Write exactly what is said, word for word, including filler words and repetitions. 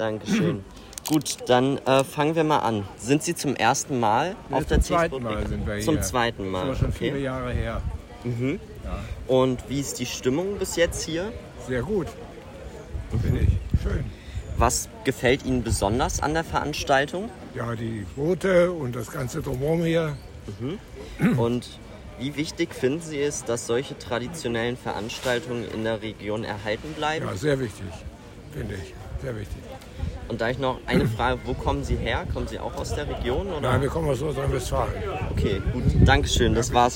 Dankeschön. Gut, dann äh, fangen wir mal an. Sind Sie zum ersten Mal Nee, auf der zum zweiten Zeesbrücke? Mal sind wir hier. Zum zweiten Mal. Das ist aber schon okay. viele Jahre her. Mhm. Ja. Und wie ist die Stimmung bis jetzt hier? Sehr gut, finde ich. Schön. Was gefällt Ihnen besonders an der Veranstaltung? Ja, die Boote und das ganze Drumherum hier. Mhm. Und wie wichtig finden Sie es, dass solche traditionellen Veranstaltungen in der Region erhalten bleiben? Ja, sehr wichtig, finde ich. Sehr wichtig. Und da ich noch eine Frage, wo kommen Sie her? Kommen Sie auch aus der Region? Oder? Nein, wir kommen aus Nordrhein-Westfalen. Okay, gut. Dankeschön, das war's.